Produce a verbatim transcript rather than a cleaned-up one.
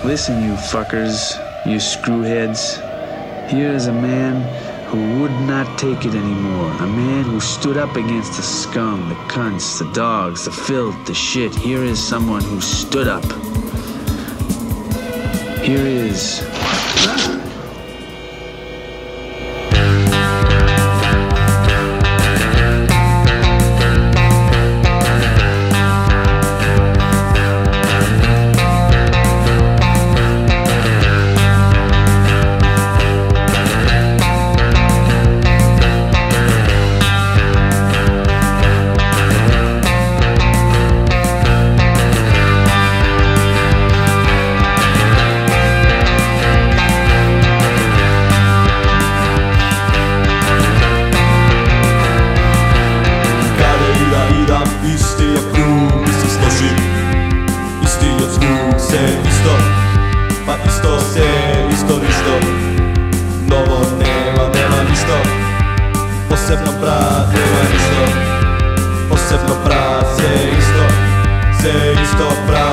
Listen, you fuckers, you screwheads. Here is a man who would not take it anymore. A man who stood up against the scum, the cunts, the dogs, the filth, the shit. Here is someone who stood up. Here is... Isti je krug, isti složi, isti od zvuk se isto, pa isto se, isto ništo. Novo nema, nema ništo, posebno brat, nema ništo. Posebno brat, se isto, se isto brat.